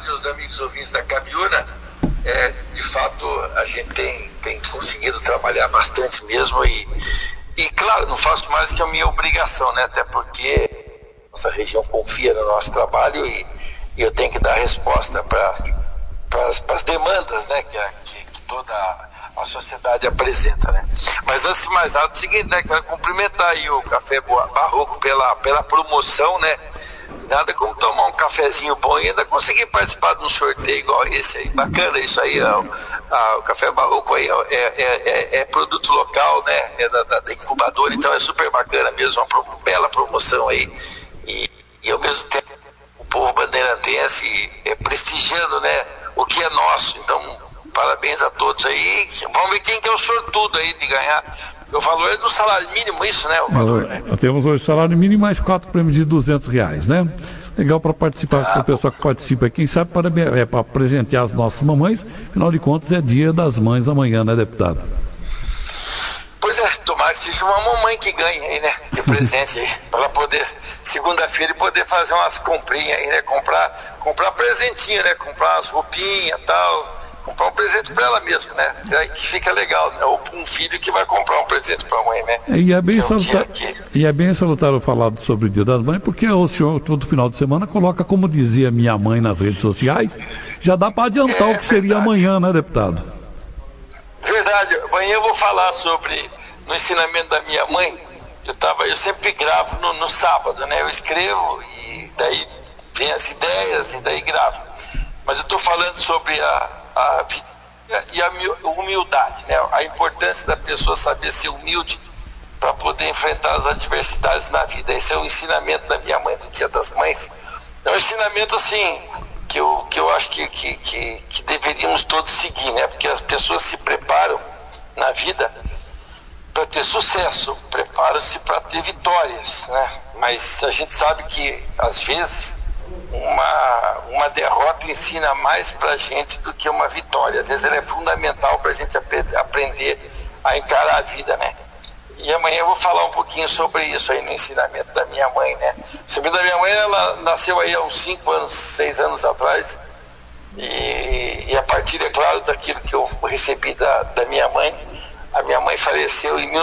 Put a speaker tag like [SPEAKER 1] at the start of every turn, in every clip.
[SPEAKER 1] tarde aos amigos ouvintes da Cabiúna. De fato, a gente tem conseguido trabalhar bastante mesmo e claro, não faço mais que a minha obrigação, né? Até porque nossa região confia no nosso trabalho e eu tenho que dar resposta para as demandas, né? Que toda a sociedade apresenta, né? Mas antes de mais nada, é o seguinte, né? Quero cumprimentar aí o Café Barroco pela promoção, né? Nada como tomar um cafezinho bom e ainda conseguir participar de um sorteio igual esse aí. Bacana isso aí, o Café Barroco aí é produto local, né? É da incubadora, então é super bacana mesmo, uma bela promoção aí. E ao mesmo tempo o povo bandeirantense prestigiando, né, o que é nosso. Então, parabéns a todos aí. Vamos ver quem que é o sortudo aí de ganhar. O valor é do salário mínimo, isso, né? O valor, né?
[SPEAKER 2] Temos hoje salário mínimo mais 4 prêmios de R$200, né? Legal para participar, para o pessoal que participa. Quem sabe para presentear as nossas mamães. Afinal de contas, é dia das mães amanhã, né, deputado?
[SPEAKER 1] Pois é, tomara que seja uma mamãe que ganhe aí, né? De presente aí. Para ela poder, segunda-feira, poder fazer umas comprinhas aí, né? Comprar presentinho, né? Comprar umas roupinhas e tal. Comprar um presente para ela mesma, né? Que fica legal, né? Ou um filho que vai comprar um presente para a mãe, né?
[SPEAKER 2] E é bem salutar falar sobre o Dia das Mães, porque o senhor todo final de semana coloca, como dizia minha mãe nas redes sociais, já dá para adiantar o que seria amanhã, né, deputado?
[SPEAKER 1] Verdade. Amanhã eu vou falar no ensinamento da minha mãe. Eu sempre gravo no sábado, né? Eu escrevo e daí vem as ideias e daí gravo. Mas eu estou falando sobre a humildade, né? A importância da pessoa saber ser humilde para poder enfrentar as adversidades na vida. Esse é o ensinamento da minha mãe do Dia das Mães. É um ensinamento assim que eu acho que deveríamos todos seguir, né? Porque as pessoas se preparam na vida para ter sucesso, preparam-se para ter vitórias, né? Mas a gente sabe que às vezes uma derrota ensina mais para a gente do que uma vitória. Às vezes ela é fundamental para a gente aprender a encarar a vida, né? E amanhã eu vou falar um pouquinho sobre isso aí no ensinamento da minha mãe, né? O ensinamento da minha mãe, ela nasceu aí há uns 5 anos, 6 anos atrás e a partir, é claro, daquilo que eu recebi da minha mãe. A minha mãe faleceu em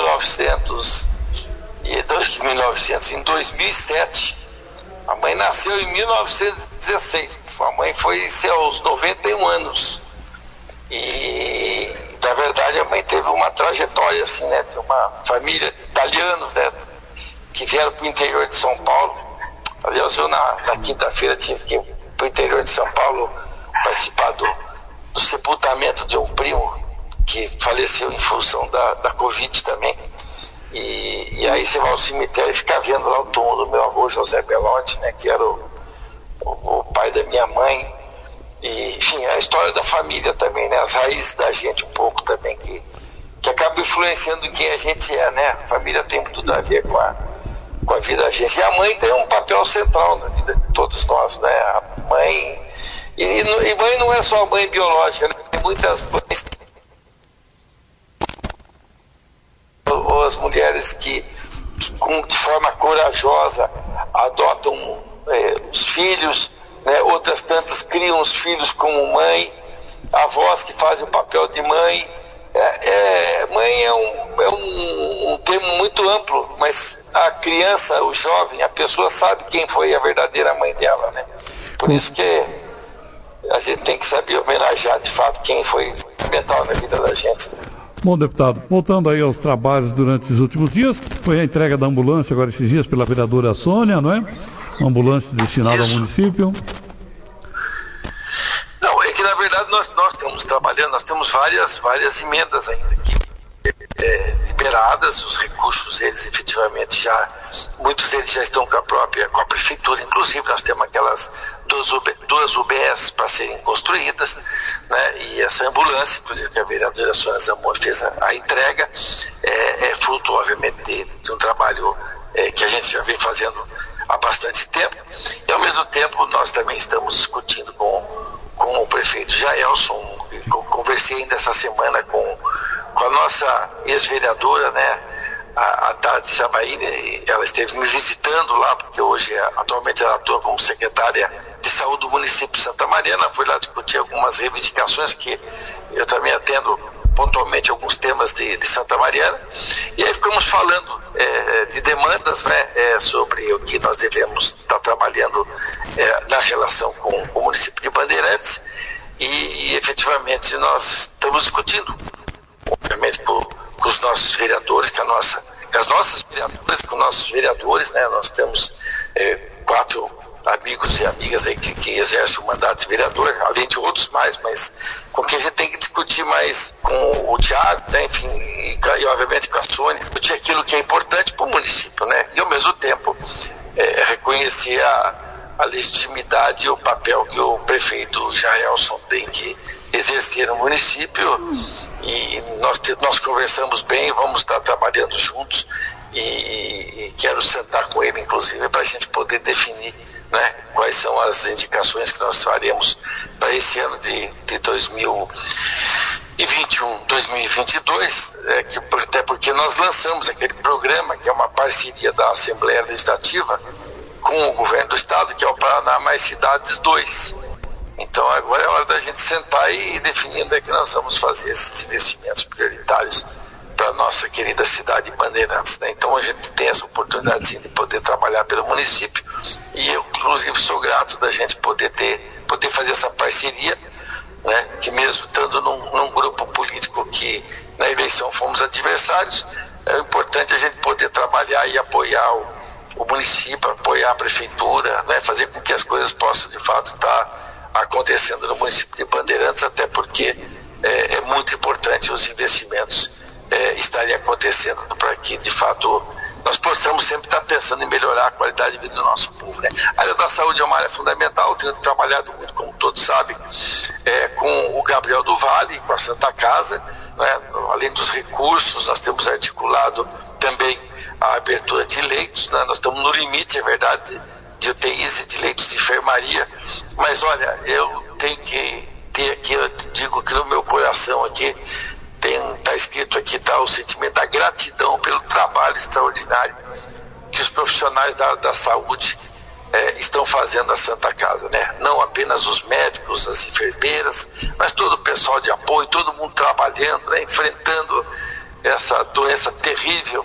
[SPEAKER 1] 2007. A mãe nasceu em 1916. A mãe foi aos 91 anos. E, na verdade, a mãe teve uma trajetória, assim, né? De uma família de italianos, né? Que vieram para o interior de São Paulo. Aliás, eu na quinta-feira tive que ir para o interior de São Paulo participar do sepultamento de um primo que faleceu em função da Covid também. E aí você vai ao cemitério e fica vendo lá o túmulo do meu avô José Belotti, né, que era o pai da minha mãe. E, enfim, a história da família também, né, as raízes da gente um pouco também, que acaba influenciando em quem a gente é, né? A família tem tudo a ver com a vida da gente. E a mãe tem um papel central na vida de todos nós, né? A mãe... E mãe não é só a mãe biológica, né? Tem muitas mães... Ou as mulheres que de forma corajosa adotam os filhos, né? Outras tantas criam os filhos como mãe, avós que fazem o papel de mãe. Mãe é um termo muito amplo, mas a criança, o jovem, a pessoa sabe quem foi a verdadeira mãe dela, né? Por isso que a gente tem que saber homenagear de fato quem foi fundamental na vida da gente.
[SPEAKER 2] Bom, deputado, voltando aí aos trabalhos durante esses últimos dias, foi a entrega da ambulância agora esses dias pela vereadora Sônia, não é? Uma ambulância destinada ao município.
[SPEAKER 1] Não, é que na verdade nós estamos trabalhando, nós temos várias emendas ainda aqui liberadas, os recursos eles efetivamente muitos deles já estão com a prefeitura, inclusive nós temos aquelas duas UBS para serem construídas, né? E essa ambulância, inclusive que a vereadora Sônia Zamor fez a entrega, é fruto obviamente de um trabalho que a gente já vem fazendo há bastante tempo, e ao mesmo tempo nós também estamos discutindo com o prefeito Jaelson. Conversei ainda essa semana com a nossa ex-vereadora, né, a Tati Sabaíne. Ela esteve me visitando lá, porque atualmente ela atua como secretária de Saúde do município de Santa Mariana, fui lá discutir algumas reivindicações que eu também atendo pontualmente alguns temas de Santa Mariana, e aí ficamos falando de demandas, né, sobre o que nós devemos estar trabalhando na relação com o município de Bandeirantes, e efetivamente nós estamos discutindo, obviamente com os nossos vereadores, com as nossas vereadoras, com nossos vereadores, né, nós temos 4 amigos e amigas aí que exercem o mandato de vereador, além de outros mais, mas com quem a gente tem que discutir mais com o Thiago, né, enfim, e obviamente com a Sônia, discutir aquilo que é importante para o município, né, e ao mesmo tempo reconhecer a legitimidade e o papel que o prefeito Jaelson tem que exercer no município, e nós conversamos bem, vamos estar trabalhando juntos, e quero sentar com ele, inclusive, para a gente poder definir, né, quais são as indicações que nós faremos para esse ano de 2021, 2022, até porque nós lançamos aquele programa que é uma parceria da Assembleia Legislativa com o governo do estado, que é o Paraná Mais Cidades 2. Então agora é hora da gente sentar e definir onde é que nós vamos fazer esses investimentos prioritários para a nossa querida cidade de Bandeirantes, né? Então a gente tem essa oportunidade sim, de poder trabalhar pelo município, e eu inclusive sou grato da gente poder fazer essa parceria, né? Que mesmo estando num grupo político que na eleição fomos adversários, é importante a gente poder trabalhar e apoiar o município, apoiar a prefeitura, né? Fazer com que as coisas possam de fato estar acontecendo no município de Bandeirantes, até porque é muito importante os investimentos estarem acontecendo para que de fato nós possamos sempre estar pensando em melhorar a qualidade de vida do nosso povo, né? A área da saúde é uma área fundamental, tenho trabalhado muito, como todos sabem, com o Gabriel do Vale, com a Santa Casa, né? Além dos recursos, nós temos articulado também a abertura de leitos, né? Nós estamos no limite, é verdade, de UTIs e de leitos de enfermaria, mas olha, eu tenho que ter aqui, eu digo que no meu coração aqui, está escrito aqui, está o sentimento da gratidão pelo trabalho extraordinário que os profissionais da saúde estão fazendo na Santa Casa, né? Não apenas os médicos, as enfermeiras, mas todo o pessoal de apoio, todo mundo trabalhando, né? Enfrentando essa doença terrível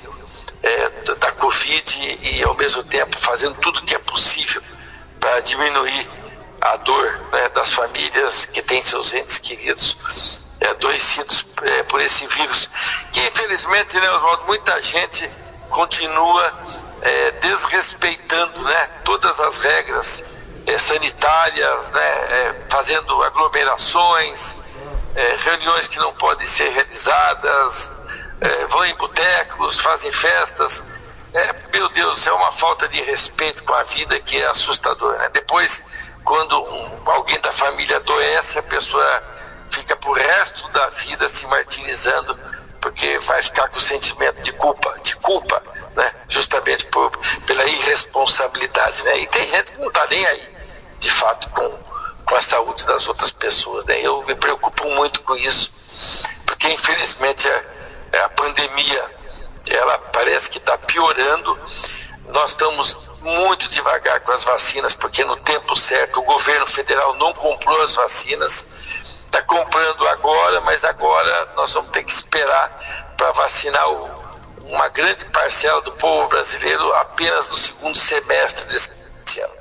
[SPEAKER 1] da Covid, e ao mesmo tempo fazendo tudo o que é possível para diminuir a dor, né, das famílias que têm seus entes queridos adoecidos por esse vírus, que infelizmente, né, Oswaldo, muita gente continua desrespeitando, né, todas as regras sanitárias, né, fazendo aglomerações, reuniões que não podem ser realizadas, vão em botecos, fazem festas. Meu Deus, é uma falta de respeito com a vida que é assustador, né? Depois, quando alguém da família adoece, a pessoa fica pro resto da vida se martirizando, porque vai ficar com o sentimento de culpa, né? Justamente pela irresponsabilidade, né? E tem gente que não está nem aí, de fato, com a saúde das outras pessoas, né? Eu me preocupo muito com isso, porque infelizmente a pandemia, ela parece que está piorando. Nós estamos muito devagar com as vacinas, porque no tempo certo o governo federal não comprou as vacinas, está comprando agora, mas agora nós vamos ter que esperar para vacinar uma grande parcela do povo brasileiro apenas no segundo semestre desse ano.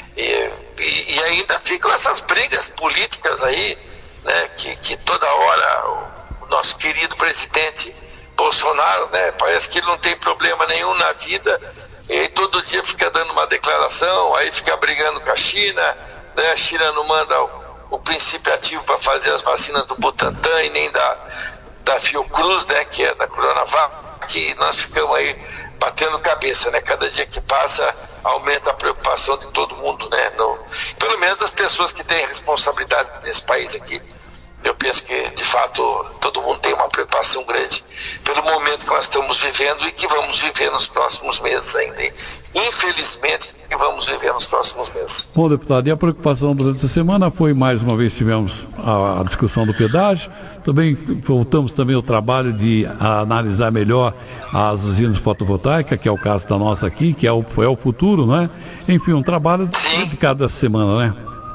[SPEAKER 1] E ainda ficam essas brigas políticas aí, né, que toda hora o nosso querido presidente Bolsonaro, né, parece que ele não tem problema nenhum na vida, e todo dia fica dando uma declaração, aí fica brigando com a China, né, a China não manda o princípio ativo para fazer as vacinas do Butantan e nem da Fiocruz, né, que é da Coronavac, que nós ficamos aí batendo cabeça, né? Cada dia que passa aumenta a preocupação de todo mundo, né? Pelo menos das pessoas que têm responsabilidade nesse país aqui, Eu penso que, de fato, todo mundo tem uma preocupação grande pelo momento que nós estamos vivendo e que vamos viver nos próximos meses ainda. E, infelizmente, que vamos viver nos próximos meses.
[SPEAKER 2] Bom, deputado, e a preocupação durante a semana foi, mais uma vez, tivemos a discussão do pedágio, também voltamos também ao trabalho de analisar melhor as usinas fotovoltaicas, que é o caso da nossa aqui, que é o futuro, não é? Enfim, um trabalho dedicado essa semana, né?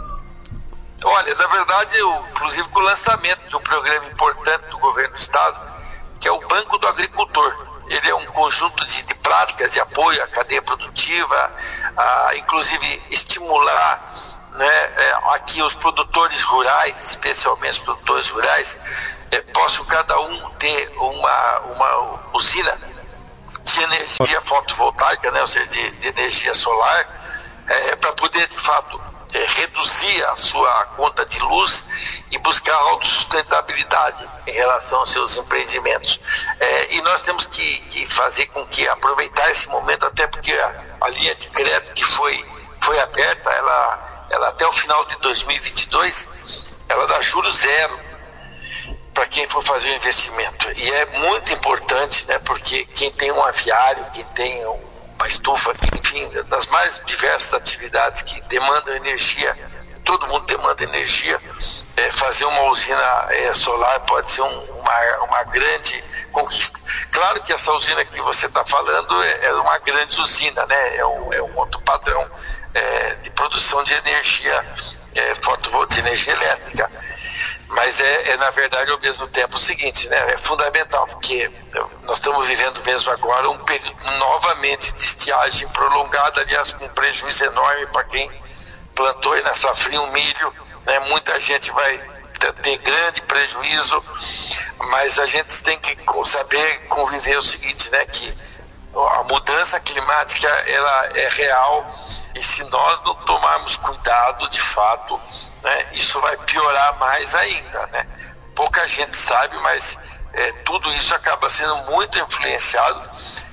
[SPEAKER 1] Olha, na verdade, inclusive com o lançamento de um programa importante do governo do estado, que é o Banco do Agricultor. Ele é um conjunto de práticas de apoio à cadeia produtiva, inclusive estimular, né, aqui os produtores rurais, especialmente os produtores rurais, possam cada um ter uma usina de energia fotovoltaica, né, ou seja, de energia solar, para poder, de fato, reduzir a sua conta de luz e buscar autossustentabilidade em relação aos seus empreendimentos. E nós temos que fazer com que aproveitar esse momento, até porque a linha de crédito que foi aberta, ela até o final de 2022, ela dá juros zero para quem for fazer o investimento. E é muito importante, né, porque quem tem um aviário, quem tem uma estufa, enfim, das mais diversas atividades que demandam energia, todo mundo demanda energia, fazer uma usina solar pode ser uma grande conquista. Claro que essa usina que você está falando é uma grande usina, né? É um outro padrão de produção de energia fotovoltaica, de energia elétrica. Mas na verdade, ao mesmo tempo, o seguinte, né? É fundamental, porque nós estamos vivendo mesmo agora um período novamente de estiagem prolongada, aliás, com um prejuízo enorme para quem plantou aí na safrinha um milho, né? Muita gente vai ter grande prejuízo, mas a gente tem que saber conviver o seguinte, né? Que a mudança climática, ela é real, e se nós não tomarmos cuidado, de fato, né, isso vai piorar mais ainda, né? Pouca gente sabe, mas tudo isso acaba sendo muito influenciado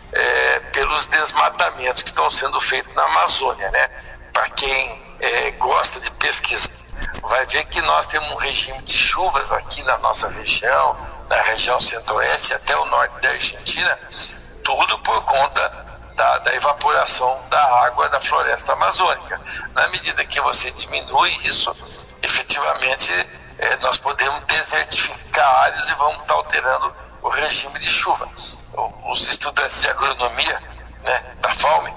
[SPEAKER 1] pelos desmatamentos que estão sendo feitos na Amazônia, né? Para quem gosta de pesquisar, vai ver que nós temos um regime de chuvas aqui na nossa região, na região centro-oeste até o norte da Argentina, tudo por conta da evaporação da água da floresta amazônica. Na medida que você diminui isso, efetivamente nós podemos desertificar áreas e vamos estar alterando o regime de chuva. Os estudantes de agronomia, né, da FAUME,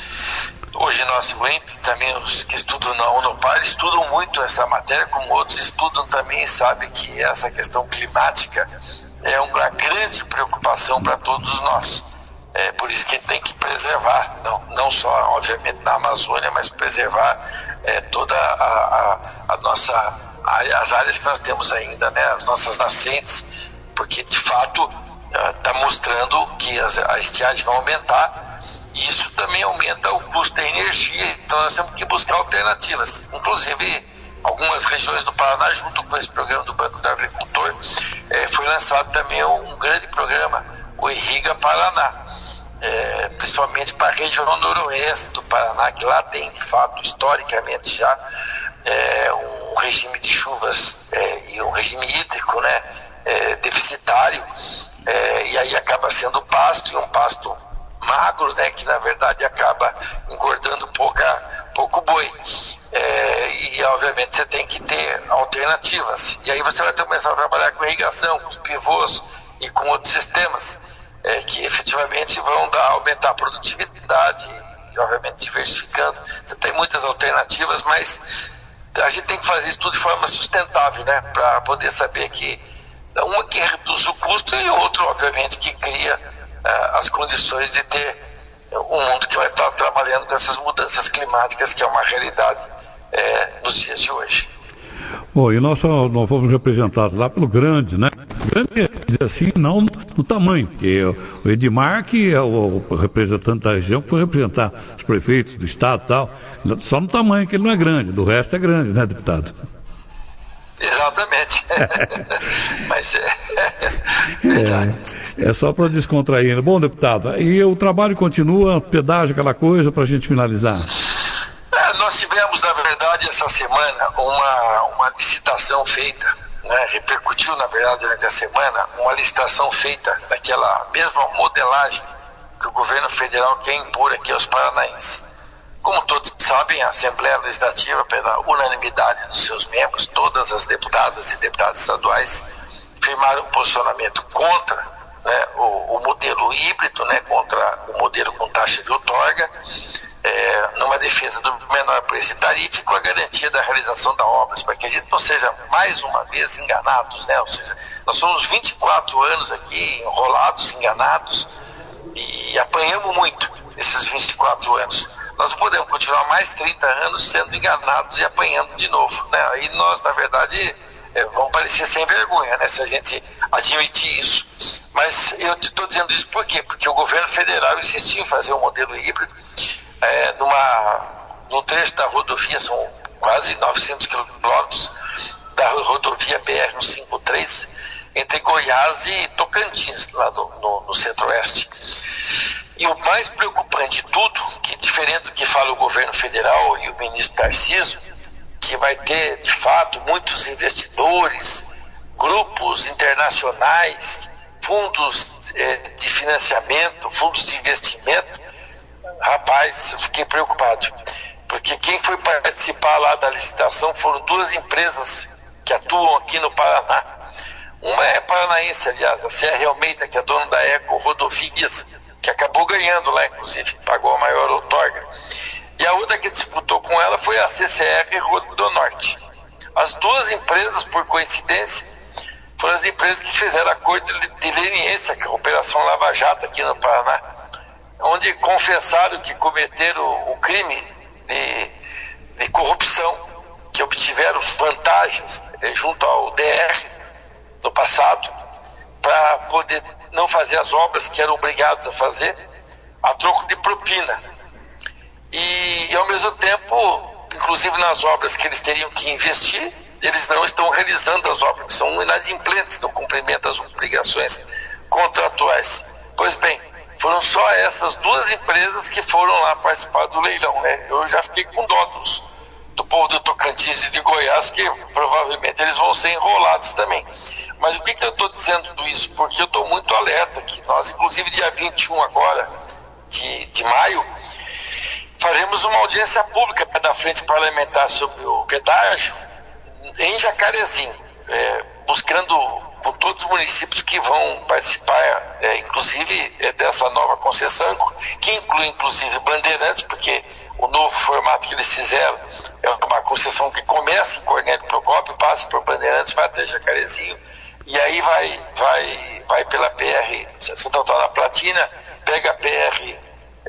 [SPEAKER 1] hoje nosso UEMP, também os que estudam na Unopar, estudam muito essa matéria, como outros estudam também, e sabem que essa questão climática é uma grande preocupação para todos nós. Por isso que tem que preservar, não só, obviamente, na Amazônia, mas preservar toda a nossa, as áreas que nós temos ainda, né, as nossas nascentes, porque, de fato, está mostrando que a estiagem vai aumentar, e isso também aumenta o custo da energia, então nós temos que buscar alternativas. Inclusive, algumas regiões do Paraná, junto com esse programa do Banco do Agricultor, foi lançado também um grande programa, o Irriga Paraná, principalmente para a região noroeste do Paraná, que lá tem, de fato, historicamente já um regime de chuvas e um regime hídrico, né, deficitário, e aí acaba sendo pasto, e um pasto magro, né, que na verdade acaba engordando pouco boi. E obviamente você tem que ter alternativas, e aí você vai começar a trabalhar com irrigação, com os pivôs e com outros sistemas que efetivamente vão aumentar a produtividade e obviamente diversificando. Você tem muitas alternativas, mas a gente tem que fazer isso tudo de forma sustentável, né, para poder saber que uma que reduz o custo e outra, obviamente, que cria as condições de ter um mundo que vai estar trabalhando com essas mudanças climáticas, que é uma realidade nos dias de hoje.
[SPEAKER 2] Bom, e nós fomos representados lá pelo grande, né? Grande, dizer assim, não no tamanho, porque o Edmar, que é o representante da região, que foi representar os prefeitos do estado e tal, só no tamanho que ele não é grande, do resto é grande, né, deputado?
[SPEAKER 1] Exatamente. Mas verdade.
[SPEAKER 2] É só para descontrair. Bom, deputado, e o trabalho continua, pedágio, aquela coisa, para a gente finalizar.
[SPEAKER 1] Nós tivemos, na verdade, essa semana uma licitação feita, né, repercutiu, na verdade, durante a semana, uma licitação feita daquela mesma modelagem que o governo federal quer impor aqui aos paranaenses. Como todos sabem, a Assembleia Legislativa, pela unanimidade dos seus membros, todas as deputadas e deputados estaduais firmaram um posicionamento contra, né, o modelo híbrido, né, contra o modelo com taxa de outorga, numa defesa do menor preço e tarifa, com a garantia da realização da obra, para que a gente não seja mais uma vez enganados, né? Ou seja, nós somos 24 anos aqui enrolados, enganados, e apanhamos muito esses 24 anos. Nós não podemos continuar mais 30 anos sendo enganados e apanhando de novo, né? Aí nós, na verdade, vamos parecer sem vergonha, né, se a gente admitir isso. Mas eu estou dizendo isso por quê? Porque o governo federal insistiu em fazer um modelo híbrido no trecho da rodovia, são quase 900 quilômetros da rodovia BR-153, entre Goiás e Tocantins, lá no centro-oeste. E o mais preocupante de tudo, que diferente do que fala o governo federal e o ministro Tarcísio, que vai ter, de fato, muitos investidores, grupos internacionais, fundos de financiamento, fundos de investimento. Rapaz, eu fiquei preocupado, porque quem foi participar lá da licitação foram duas empresas que atuam aqui no Paraná. Uma é paranaense, aliás, a Serra Almeida, que é dona da Eco Rodovias, que acabou ganhando lá, inclusive, pagou a maior outorga. E a outra que disputou com ela foi a CCR Rodonorte. As duas empresas, por coincidência, foram as empresas que fizeram acordo de leniência, que é a Operação Lava Jato aqui no Paraná, onde confessaram que cometeram o crime de corrupção, que obtiveram vantagens junto ao DR no passado, para poder não fazer as obras que eram obrigados a fazer, a troco de propina. E ao mesmo tempo, inclusive nas obras que eles teriam que investir, eles não estão realizando as obras, que são inadimplentes no cumprimento das obrigações contratuais. Pois bem, foram só essas duas empresas que foram lá participar do leilão, né? Eu já fiquei com dó do povo do Tocantins e de Goiás, que provavelmente eles vão ser enrolados também. Mas o que eu estou dizendo tudo isso? Porque eu estou muito alerta que nós, inclusive dia 21 agora, de maio, faremos uma audiência pública da Frente Parlamentar sobre o pedágio em Jacarezinho, buscando com todos os municípios que vão participar, inclusive dessa nova concessão, que inclui inclusive Bandeirantes, porque o novo formato que eles fizeram é uma concessão que começa em Cornélio Procópio, passa por Bandeirantes, vai até Jacarezinho, e aí vai pela PR Santa Antônio da Platina, pega a PR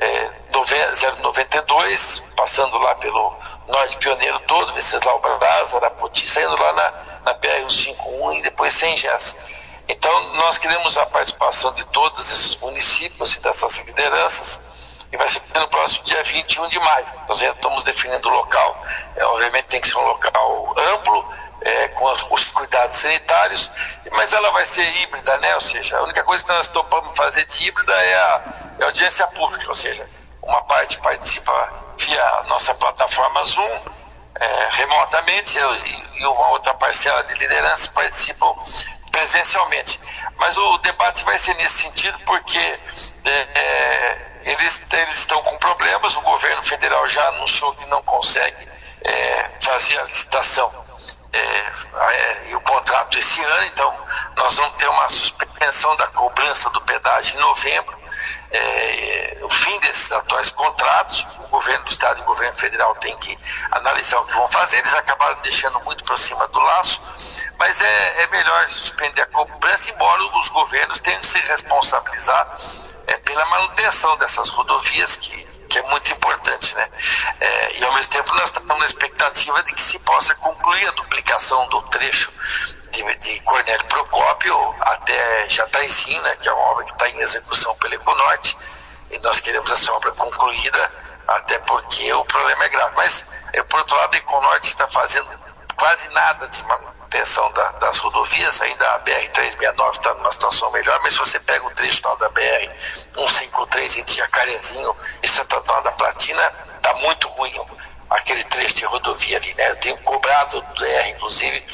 [SPEAKER 1] 092, passando lá pelo Norte Pioneiro todo, Venceslau Braz, Arapoti, saindo lá na PR-151 e depois sem Gés. Então nós queremos a participação de todos esses municípios e dessas lideranças, e vai ser no próximo dia 21 de maio. Nós já estamos definindo o local, obviamente tem que ser um local amplo, com os cuidados sanitários, mas ela vai ser híbrida, né? Ou seja, a única coisa que nós topamos fazer de híbrida é a audiência pública, ou seja, uma parte participa via a nossa plataforma Zoom, remotamente, e uma outra parcela de lideranças participam presencialmente. Mas o debate vai ser nesse sentido, porque eles estão com problemas, o governo federal já anunciou que não consegue fazer a licitação e o contrato esse ano, então nós vamos ter uma suspensão da cobrança do pedágio em novembro, o fim desses atuais contratos. O governo do estado e o governo federal tem que analisar o que vão fazer. Eles acabaram deixando muito por cima do laço, mas é melhor suspender a cobrança, embora os governos tenham que se responsabilizar pela manutenção dessas rodovias, que é muito importante, né? E ao mesmo tempo nós estamos na expectativa de que se possa concluir a duplicação do trecho de Cornélio Procópio até Jataizinho, né, que é uma obra que está em execução pela Econorte, e nós queremos essa obra concluída, até porque o problema é grave. Mas, por outro lado, a Econorte está fazendo quase nada de manutenção das rodovias. Ainda a BR-369 está numa situação melhor, mas se você pega o trecho da BR-153 entre Jacarezinho e Santa Antônio da Platina, está muito ruim aquele trecho de rodovia ali, né? Eu tenho cobrado do DR, inclusive,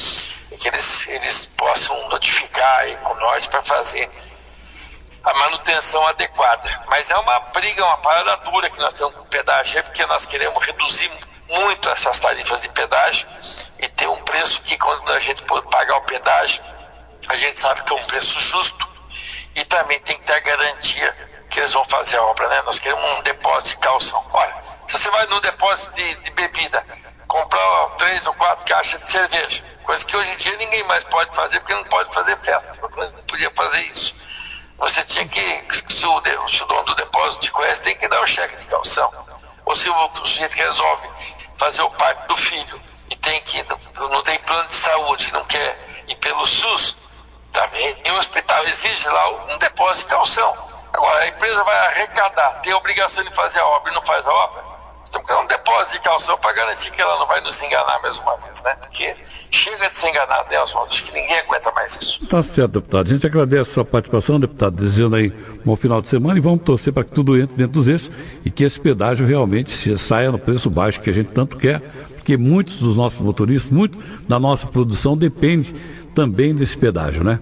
[SPEAKER 1] e que eles possam notificar aí com nós para fazer a manutenção adequada. Mas é uma briga, uma parada dura que nós temos com o pedágio, porque nós queremos reduzir muito essas tarifas de pedágio e ter um preço que, quando a gente pode pagar o pedágio, a gente sabe que é um preço justo, e também tem que ter a garantia que eles vão fazer a obra, né? Nós queremos um depósito de calção. Olha, se você vai num depósito de bebida, comprar 3 ou 4 caixas de cerveja, coisa que hoje em dia ninguém mais pode fazer, porque não pode fazer festa, não podia fazer isso. Você tinha que, se o dono do depósito te conhece, tem que dar o cheque de calção. Ou se o sujeito resolve fazer o parto do filho e não tem plano de saúde, não quer ir pelo SUS, também o hospital exige lá um depósito de calção. Agora, a empresa vai arrecadar, tem a obrigação de fazer a obra e não faz a obra. Temos que dar um depósito de calção para garantir que ela não vai nos enganar mais uma vez, né? Porque chega de ser enganado, né, Oswaldo? Acho que ninguém aguenta mais isso.
[SPEAKER 2] Tá certo, deputado. A gente agradece a sua participação, deputado, desejando aí um bom final de semana, e vamos torcer para que tudo entre dentro dos eixos e que esse pedágio realmente saia no preço baixo que a gente tanto quer, porque muitos dos nossos motoristas, muito da nossa produção depende também desse pedágio, né?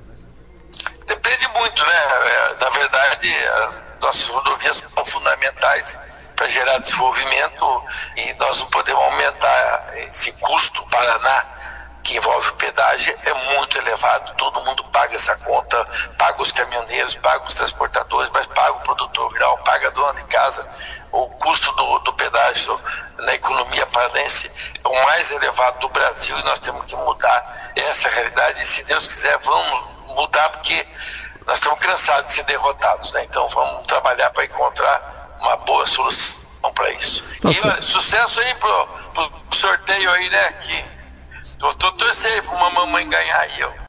[SPEAKER 1] Depende muito, né? Na verdade, as nossas rodovias são fundamentais para gerar desenvolvimento, e nós não podemos aumentar esse custo. O Paraná, que envolve o pedágio, é muito elevado. Todo mundo paga essa conta, paga os caminhoneiros, paga os transportadores, mas paga o produtor rural, paga a dona de casa. O custo do pedágio na economia paranense é o mais elevado do Brasil, e nós temos que mudar essa realidade, e, se Deus quiser, vamos mudar, porque nós estamos cansados de ser derrotados, né? Então vamos trabalhar para encontrar uma boa solução para isso. E olha, sucesso aí pro sorteio aí, né? Que eu tô torcendo para uma mamãe ganhar aí, ó.